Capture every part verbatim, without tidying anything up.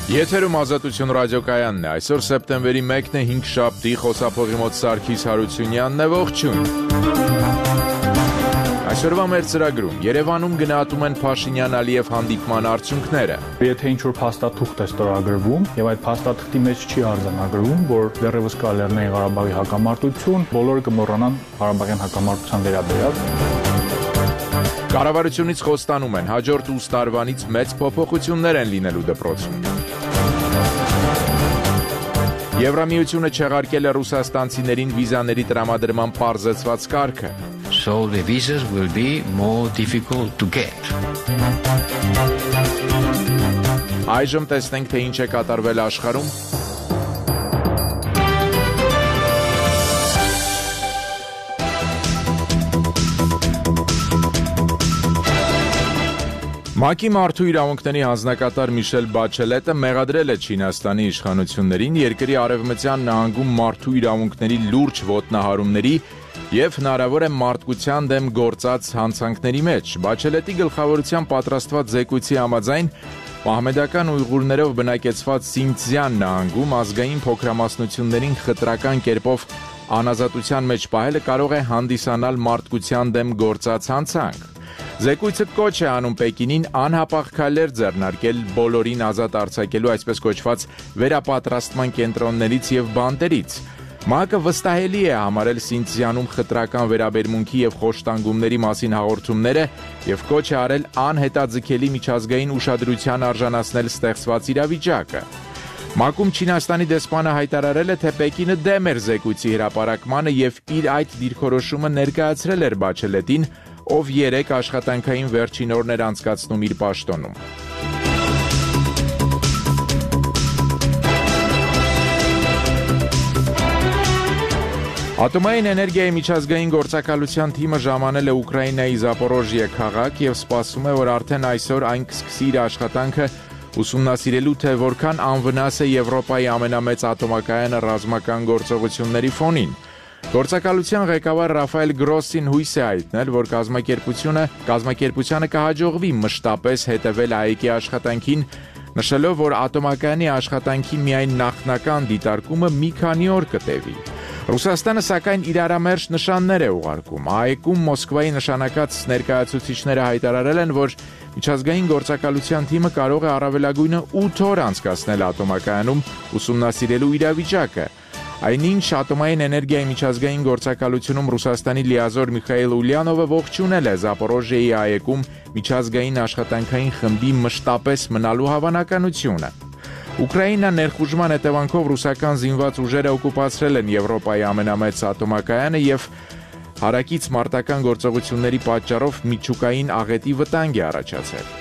Եթերում Ազատություն ռադիոկայանն է, այսօր սեպտեմբերի մեկն է, հինգշաբթի, խոսափողի մոտ Սարգիս Հարությունյանն է, ողջույն։ Այսօրվա մեր ծրագրում Երևանում գնահատում են Փաշինյան-Ալիև հանդիպման արդյունքները։ Եթե ինչ-որ փաստաթուղթ է ստորագրվում, եւ այդ փաստաթղթի մեջ չի արձանագրվում, որ դեռևս կա Լեռնային Ղարաբաղի հակամարտություն, բոլորը կմոռանան Ղարաբաղյան հակամարտության վերաբերյալ։ Կառավարությունից խոստանում են, հաջորդ ութ տարվանից մեծ փոփոխություններ են լինելու դպրոցում։ Եվրամիությունը չեղարկել է ռուսաստանցիներին վիզաների տրամադրման պարզեցված կարգը։ So the visas will be more difficult to get. Այժմ տեսնենք, թե ինչ է կատարվել աշխարհում։ ՄԱԿ-ի մարդու իրավունքների հանձնակատար Միշել Բաչելետը մեղադրել է Չինաստանի իշխանություններին երկրի արևմտյան նահանգում մարդու իրավունքների լուրջ ոտնահարումների և հնարավոր է մարդկության դեմ գործած հանցանքների մեջ։ Բաչելետի գլխավորությամբ պատրաստված զեկույցի համաձայն մահմեդական ուйղուրներով բնակեցված Սինցզյան նահանգում ազգային փոքրամասնություններին խտրական կերպով անազատության մեջ պահելը կարող է հանդիսանալ մարդկության դեմ գործած հանցանք։ Զեկույցը կոչ է անում Պեկինին անհապաղ քայլեր ձեռնարկել բոլորին ազատ արձակելու այսպես կոչված վերապատրաստման կենտրոններից և բանտերից։ ՄԱԿ-ը վստահելի է համարել Սինցզյանում խտրական վերաբերմունքի և խոշտանգումների մասին հաղորդումները և կոչ է արել անհետաձգելի միջազգային ուշադրության արժանացնել ստեղծված իրավիճակը։ ՄԱԿ-ում Չինաստանի դեսպանը հայտարարել է, թե Պեկինը դեմ էր զեկույցի հրապարակմանը և իր այդ դիրքորոշումը ներկայացրել էր Բաչելետին, ով երեք աշխատանքային վերջին օրն էր անցկացնում իր պաշտոնում։ Ատոմային էներգիայի միջազգային գործակալության թիմը ժամանել է Ուկրաինայի Զապորոժիե քաղաք և սպասում է, որ արդեն այսօր այն կսկսի իր աշխատանքը ուսումնասիրելու, թե որքան անվնաս է Եվրոպայի ամենամեծ ատոմակայանը ռազմական գործողությունների ֆոնին։ Գործակալության ղեկավար Ռաֆայել Գրոսին հույս է հայտնել, որ կազմակերպությունը կազմակերպությանը կհաջողվի մշտապես հետևել ԱԷԿ-ի աշխատանքին, նշելով, որ ատոմակայանի աշխատանքի միայն նախնական դիտարկումը մի քանի օր կտևի։ Ռուսաստանը սակայն իրարամերժ նշաններ է ուղարկում։ ԱԷԿ-ում Մոսկվայի նշանակած ներկայացուցիչները հայտարարել են, որ միջազգային գործակալության թիմը կարող է առավելագույնը ութ օր անցկացնել ատոմակայանում ուսումնասիրելու իրավիճակը։ Այնինչ ատոմային էներգիայի միջազգային գործակալությունում Ռուսաստանի լիազոր Միխայիլ Ուլյանովը ողջունել է Զապորոժիեի ԱԵԿ-ում միջազգային աշխատանքային խմբի մշտապես մնալու հավանականությունը։ Ուկրաինա ներխուժման հետևանքով ռուսական զինված ուժերը օկուպացրել են Եվրոպայի ամենամեծ ատոմակայանը և հարակից մարտական գործողությունների պատճառով միջուկային աղետի վտանգ է առաջացել։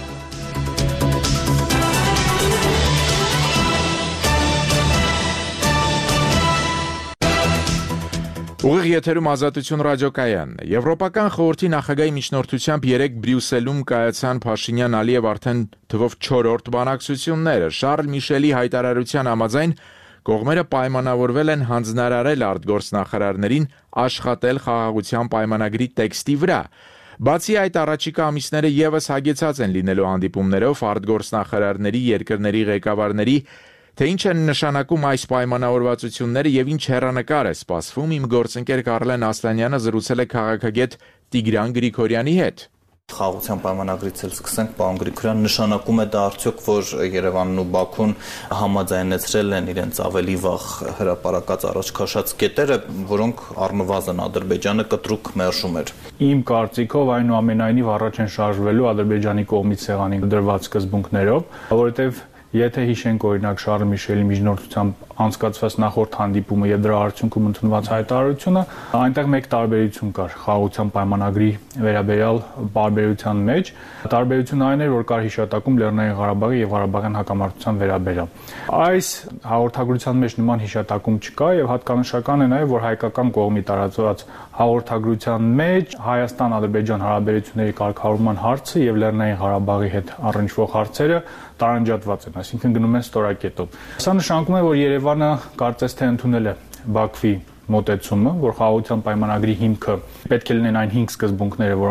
Ուղիղ եթերում Ազատություն ռադիոկայանն է։ Եվրոպական խորհրդի նախագահի միջնորդությամբ երեկ Բրյուսելում կայացան Փաշինյան-Ալիև արդեն թվով չորրորդ բանակցությունները։ Շարլ Միշելի հայտարարության համաձայն կողմերը պայմանավորվել են հանձնարարել արտգործնախարարներին աշխատել խաղաղության պայմանագրի տեքստի վրա։ Բացի այդ, առաջիկա ամիսները ևս հագեցած են լինելու հանդիպումներով արտգործնախարարների, երկրների ղեկավարների, թե ինչ են նշանակում այս պայմանավորվածությունները և ինչ հեռանկար է սպասվում, իմ գործընկեր Կարլեն Ասլանյանը զրուցել է քաղաքագետ Տիգրան Գրիգորյանի հետ։ Խաղաղության պայմանագրից էլ սկսենք, պարոն Գրիգորյան, նշանակում է դա արդյոք, որ Երևանն ու Բաքուն համաձայնեցրել են իրենց ավելի վաղ հրապարակած առաջ քաշած կետերը, որոնք առնվազն Ադրբեջանը կտրուկ մերժում էր։ Իմ կարծիքով այնուամենայնիվ առաջ են շարժվելու Ադրբեջանի կողմից սեղանին դրված սկզբունքներով, որովհետև եթե հիշենք օրինակ Շարլ Միշելի միջնորդությամբ անցկացված նախորդ հանդիպումը եւ դրա արդյունքում ընդունված հայտարարությունը, այնտեղ մեկ տարբերություն կար խաղաղության պայմանագրի վերաբերյալ բարբերության մեջ։ Տարբերությունը այն էր, որ կար հիշատակում Լեռնային Ղարաբաղի եւ Ղարաբաղյան հակամարտության վերաբերյալ։ Այս հաղորդագրության մեջ նման հիշատակում չկա եւ հատկանշական է նաեւ, որ հայկական կողմի տարածված հաղորդագրության մեջ Հայաստան-Ադրբեջան հարաբերությունների կարգավորման հարցը եւ Լեռնային Ղարաբաղի հետ առնչվող հարցերը տարանջատված են, այսինքն գնում են ստորակետով։ Սա նշանակում է, որ Երևանը կարծես թե ընդունել է Բաքվի մոտեցումը, որ խաղաղության պայմանագրի հիմքը պետք է լինեն այն հինգ սկզբունքները, որոնք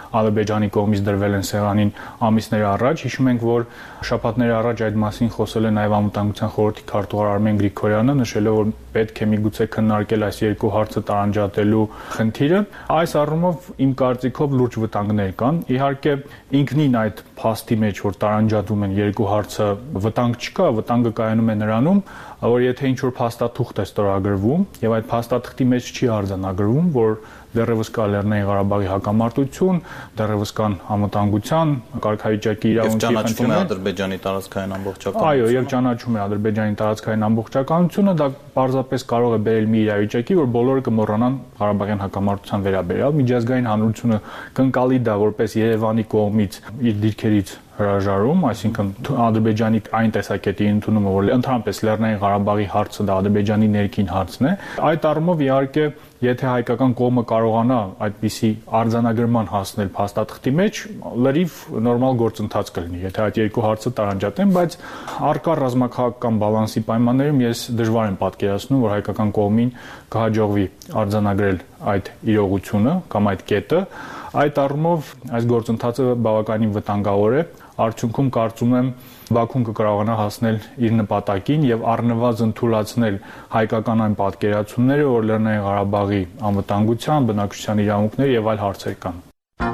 Ադրբեջանի կողմից դրվել են սեղանին ամիսներ առաջ։ Հիշում ենք, որ շաբաթներ առաջ այդ մասին խոսել է նաև Անվտանգության խորհրդի քարտուղար Արմեն Գրիգորյանը, նշելով, որ պետք է միգուցե քննարկել այս երկու հարցը տարանջատելու խնդիրը։ Այս առումով իմ կարծիքով լուրջ վտանգներ կան։ Իհարկե, ինքնին այդ փաստի մեջ, որ տարանջատում են երկու հարցը, վտանգ չկա, վտանգը կայանում է նրանում, որ եթե ինչ-որ փաստաթուղթ է ստորագրվում եւ այդ փաստաթղթի մեջ չի արձանագրվում, որ դեռևս կա Լեռնային Ղարաբաղի հակամարտություն, դեռևս կան անվտանգության, կարգավիճակի իրավունքի խնդիրներ, եւ Ադրբեջանի տարածքային ամբողջականություն։ Այո, եւ ճանաչում է Ադրբեջանի տարածքային ամբողջականությունը, դա պարզապես կարող է բերել մի իրավիճակի, որ բոլորը կմոռանան Ղարաբաղյան հակամարտության վերաբերյալ։ Միջազգային հանրությունը կընկալի դա որպես Երևանի կողմից իր դիրքերից հրաժարում, այսինքն Ադրբեջանի այն տեսակետի ընդունումը, որ ընդհանրապես Լեռնային Ղարաբաղի հարցը դա Ադրբեջանի ներքին հարցն է, այդ առումով իհարկե եթե հայկական կողմը կարողանա այդպիսի արձանագրման հասնել փաստաթղթի մեջ, լրիվ նորմալ գործընթաց կլինի, եթե այդ երկու հարցը տարանջատեն, բայց առկա ռազմաքաղաքական բալանսի պայմաններում ես դժվար եմ պատկերացնում, որ հայկական կողմին կհաջողվի արձանագրել այդ իրողությունը կամ այդ կետը։ Այդ առումով այս գործընթացը բավականին վտանգավոր է։ Արդյունքում կարծում եմ Բաքուն կկարողանա հասնել իր նպատակին եւ առնվազն թույլատրել հայկական այն պատկերացումները, որ Լեռնային Ղարաբաղի անվտանգության, բնակչության իրավունքներ եւ այլ հարցեր կան։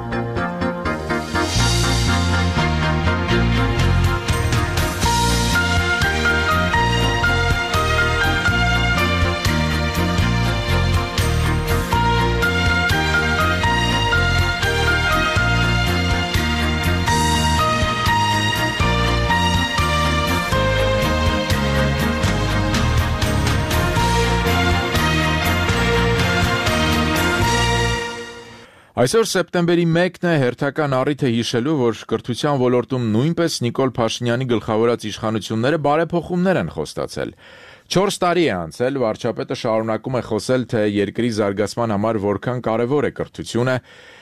Այսօր սեպտեմբերի մեկն է, հերթական առիթը հիշելու, որ կրթության ոլորտում նույնպես Նիկոլ Փաշինյանի գլխավորած իշխանությունները բարեփոխումներ են խոստացել։ Չորս տարի է անցել, վարչապետը շարունակում է խոսել, թե երկրի զարգացման համար որքան կարևոր է կրթությունը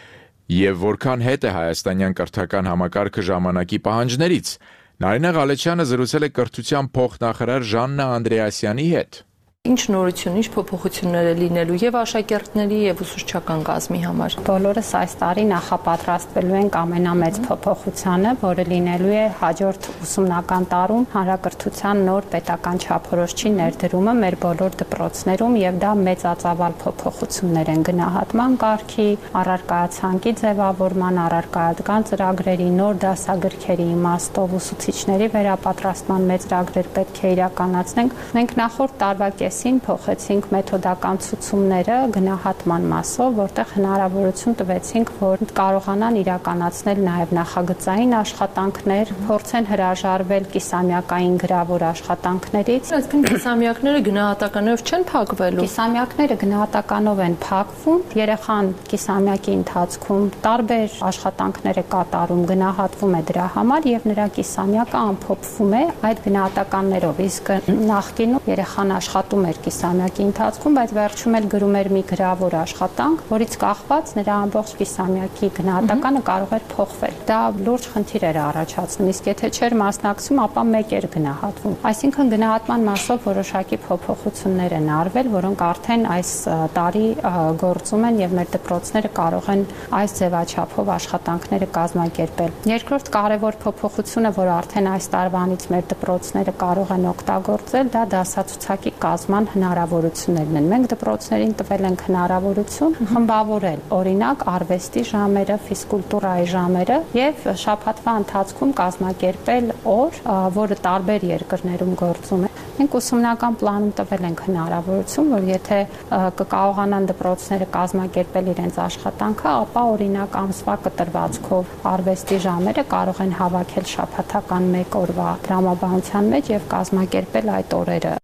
եւ որքան հետ է հայաստանյան կրթական համակարգը ժամանակի պահանջներից։ Նարինե Ղալեչյանը զրուցել է կրթության փոխնախարար Ժաննա Անդրեասյանի հետ։ Ինչ նորություն, ինչ փոփոխություններ է լինելու եւ աշակերտների եւ ուսուցչական կազմի համար։ Բոլորս այս տարի նախապատրաստվելու ենք ամենամեծ փոփոխությանը, որը լինելու է հաջորդ ուսումնական տարում հանրակրթության նոր պետական չափորոշիչի ներդրումը մեր բոլոր դպրոցներում եւ դա մեծածավալ փոփոխություններ են գնահատման կարգի, առարկայացանկի ձևավորման, առարկայական ծրագրերի, նոր դասագրքերի իմաստով ուսուցիչների վերապատրաստման մեծ ծրագրեր պետք է իրականացնենք։ Մենք նախորդ տարվա փոխեցինք մեթոդական ցուցումները գնահատման մասով, որտեղ հնարավորություն տվեցինք, որ կարողանան իրականացնել նաև նախագծային աշխատանքներ, փորձեն հրաժարվել կիսամյակային գրավոր աշխատանքներից։ Այսինքն կիսամյակները գնահատականով չեն փակվելու։ Կիսամյակները գնահատականով են փակվում, երեխան կիսամյակի ընթացքում տարբեր աշխատանքներ է կատարում, գնահատվում է դրա համար եւ նրա կիսամյակը ամփոփվում է այդ գնահատականներով, իսկ նախկինում երեխան աշխատում էր կիսամյակի ընթացքում, բայց վերջում էլ գրում էր մի գրավոր աշխատանք, որից կախված նրա ամբողջ կիսամյակի գնահատականը կարող էր փոխվել։ Դա լուրջ խնդիր էր առաջացնում, իսկ եթե չէր մասնակցում, ապա մեկ էր գնահատվում։ Այսինքն գնահատման մասով որոշակի փոփոխություններ են արվել, որոնք արդեն այս տարի գործում են եւ մեր դպրոցները կարող են այս ձևաչափով աշխատանքները կազմակերպել։ Երկրորդ կարևոր փոփոխությունը, որ արդեն այս տարվանից մեր դպրոցները կարող են օգտագործել, դա դասացուցակի կազմման հնարավորություններն են։ Մենք դպրոցներին տվել ենք հնարավորություն խմբավորել, օրինակ արվեստի ժամերը, ֆիզկուլտուրայի ժամերը եւ շաբաթվա ընթացքում կազմակերպել օր, որը տարբեր երկրներում գործում է։ Մենք ուսումնական պլանում տվել ենք հնարավորություն, որ եթե կկարողանան դպրոցները կազմակերպել իրենց աշխատանքը, ապա օրինակ ամսվա կտրվածքով արվեստի ժամերը կարող են հավաքել շաբաթական մեկ օրվա տրամաբանության մեջ եւ կազմակերպել այդ օրերը։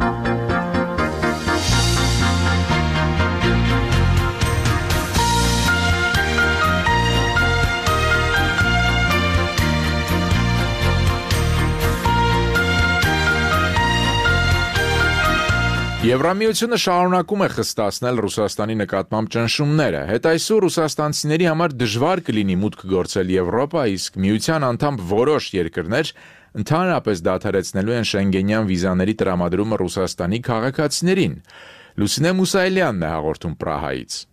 Եվրամիությունը շարունակում է խստացնել Ռուսաստանի նկատմամբ ճնշումները։ Հետայսօր ռուսաստանցիների համար դժվար կլինի մուտք գործել Եվրոպա, իսկ միության անդամ որոշ երկրներ ընդհանրապես դադարեցնելու են շենգենյան վիզաների տրամադրումը Ռուսաստանի քաղաքացիներին։ Լուսինե Մուսայելյանն է հաղորդում Պրահայից։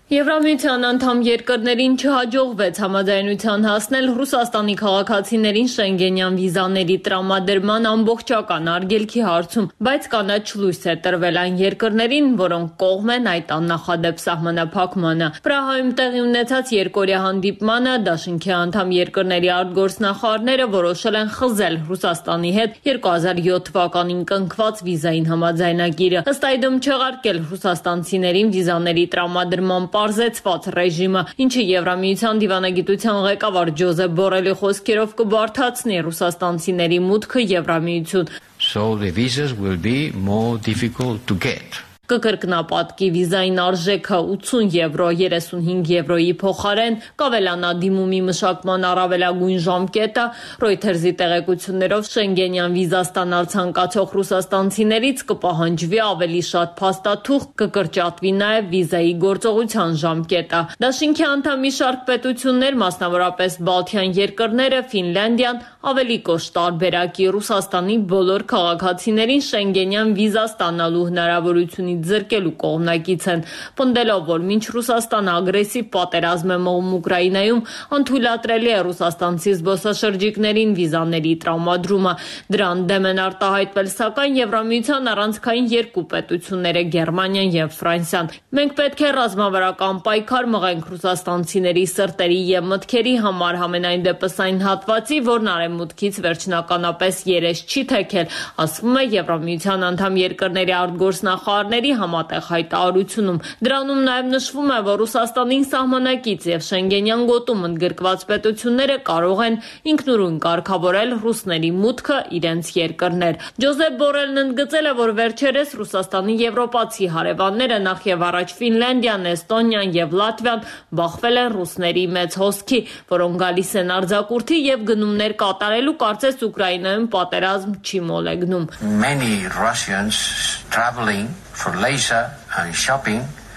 Եվրամիության անդամ երկրներին չհաջողվեց համաձայնության հասնել Ռուսաստանի քաղաքացիներին շենգենյան վիզաների տրամադրման ամբողջական արգելքի հարցում, բայց կանաչ լույս է տրվել այն երկրներին, որոնք կողմ են այդ աննախադեպ սահմանափակմանը։ Պրահայում տեղի ունեցած երկօրյա հանդիպմանը Դաշինքի անդամ երկրների արտգործնախարարները որոշել են խզել Ռուսաստանի հետ երկու հազար յոթ թվականին կնքված վիզային համաձայնագիրը, ըստ այդմ չեղարկել ռուսաստանցիներին վիզաների տրամադրման պարզեցված ռեժիմը, ինչը Եվրամիության դիվանագիտության ղեկավար Ջոզեփ Բորելի խոսքերով կբարդացնի ռուսաստանցիների մուտքը Եվրամիություն. So the visas will be more difficult to get. Կկրկնապատկի վիզային արժեքը ութսուն եվրո երեսունհինգ եվրոյի փոխարեն կավելանա դիմումի մշակման առավելագույն ժամկետը, Reuters-ի տեղեկություններով Շենգենյան վիզա ստանալ ցանկացող ռուսաստանցիներից կպահանջվի ավելի շատ փաստաթուղթ, կկրճատվի նաև վիզայի գործողության ժամկետը։ Դաշինքի անդամ մի շարք պետություններ, մասնավորապես Բալթյան երկրները, Ֆինլանդիան, ավելի կոշտ տարբերակի Ռուսաստանի բոլոր քաղաքացիներին Շենգենյան վիզա ստանալու հնարավորությունից զրկելու կողմնակից են, պնդելով, որ մինչ Ռուսաստանը ագրեսիվ պատերազմ է մղում Ուկրաինայում, անթույլատրելի է ռուսաստանցի զբոսաշրջիկներին վիզաների տրամադրումը։ Դրան դեմ են արտահայտվել սակայն Եվրամիության առանցքային երկու պետությունները՝ Գերմանիան եւ Ֆրանսիան։ Մենք պետք է ռազմավարական պայքար մղենք ռուսաստանցիների սրտերի եւ մտքերի համար, համենայն դեպս այն հատվածի, որն արևմուտքից վերջնականապես երես չի թեքել, ասվում է Եվրամիության անդամ երկրների արտգործնախարարների համատեղ հայտարարությունում։ Դրանում նաև նշվում է, որ Ռուսաստանին սահմանակից եւ Շենգենյան գոտում ընդգրկված պետությունները կարող են ինքնուրույն կարգավորել ռուսների մուտքը իրենց երկրներ։ Ջոզեփ Բորելն ընդգծել է, որ վերջերս Ռուսաստանի եվրոպացի հարևանները, նախ եւ առաջ Ֆինլանդիան, Էստոնիան եւ Լատվիան, բախվել են ռուսների մեծ հոսքի, որոնք գալիս են արձակուրդի եւ գնումներ կատարելու, կարծես Ուկրաինայում պատերազմ չի մոլեգնում։ Many Russians traveling for leisure and shopping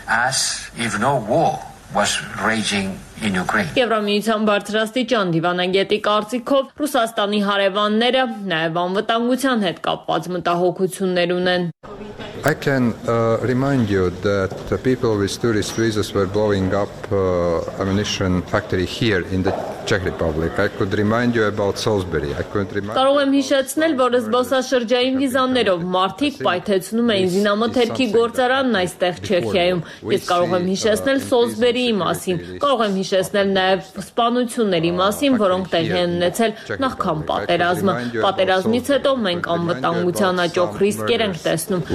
as if no war was raging in Ukraine. Եվրամիության բարձրաստիճան դիվանագետի կարծիքով Ռուսաստանի հարևանները նաև անվտանգության հետ կապված մտահոգություններ ունեն. I can uh, remind you that the people with tourist visas were blowing up uh, ammunition factory here in the Czech Republic. I could remind you about Salisbury. I could remind Կարող եմ հիշեցնել, որ զբոսաշրջային վիզաներով մարդիկ պայթեցնում էին զինամթերքի գործարանն այստեղ Չեխիայում։ Ես կարող եմ հիշեցնել Սոլսբերիի մասին։ Կարող եմ հիշեցնել նաև սպանությունների մասին, որոնք տեղի են ունեցել նախքան պատերազմը։ Պատերազմից հետո մենք անվտանգության աճող ռիսկեր ենք տեսնում։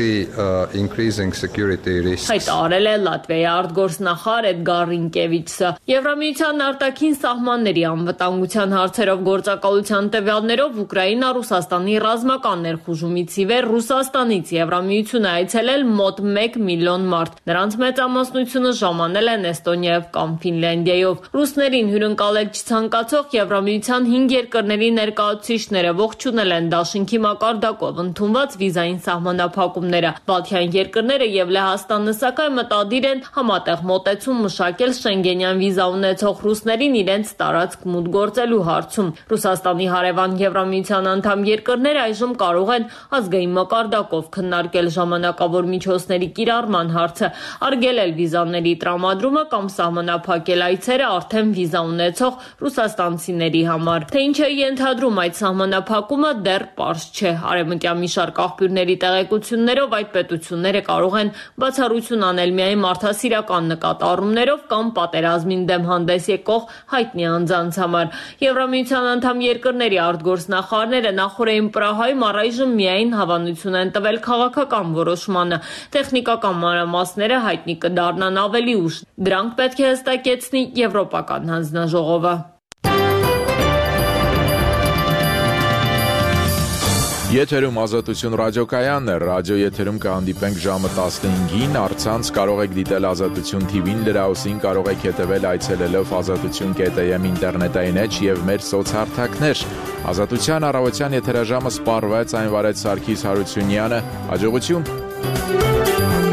Հայտարարել է Լատվիայի արտգործնախարար Էդգար Ռինկևիչը։ Եվրամիության արտաքին սահմանների անվտանգության հարցերով գործակալության տվյալներով Ուկրաինա Ռուսաստանի ռազմական ներխուժումից ի վեր Ռուսաստանից Եվրամիություն է այցելել մոտ մեկ միլիոն մարդ։ Նրանց մեծամասնությունը ժամանել են Էստոնիայով կամ Ֆինլանդիայով։ Ռուսներին հյուրընկալել չցանկացող Եվրամիության հինգ երկրների ներկայացուցիչները ողջունել են Դաշինքի մակարդակով ընդունված վիզային սահմանափակումները։ Բալթյան երկրները եւ Լեհաստանը սակայն մտադիր են համատեղ մոտեցում մշակել Շենգենյան վիզա ունեցող ռուսներին իրենց տարածք մուտք գործելու հարցում։ Ռուսաստանի հարևան Եվրամիության անդամ երկրները այժմ կարող են ազգային մակարդակով քննարկել ժամանակավոր միջոցների կիրառման հարցը, արգելել վիզաների տրամադրումը կամ սահմանափակել այցերը արդեն վիզա ունեցող ռուսաստանցիների համար։ Թե ինչ է ենթադրում այդ սահմանափակումը դեռ պարզ չէ։ Արևմտյան մի շարք աղբյուրների տեղեկություններով այդ պետությունները կարող են բացառություն անել միայն մարդասիրական նկատառումներով կամ պատերազմին դեմ հանդես եկող հայտնի անձանց համար։ Եվրամիության անդամ երկրների արտգործնախարարները նախորդին Պրահայում առայժմ միայն հավանություն են տվել քաղաքական որոշմանը։ Տեխնիկական մանրամասները հայտնի կդառնան ավելի ուշ։ Դրանք պետք է հստակեցնի Եվրոպական հանձնաժողովը։ Եթերում Ազատություն ռադիոկայանն է, ռադիո եթերում կհանդիպենք ժամը տասնհինգին, առցանց կարող եք դիտել Ազատություն թի վին, լրահոսին կարող եք հետևել այցելելով ազատություն կետ էյ էմ ինտերնետային էջ և մեր սոցհարթակներ։ Ազատության առավոտյան եթերաժամը սպառվեց, այն վարեց Սարգիս Հարությունյանը, հաջողություն։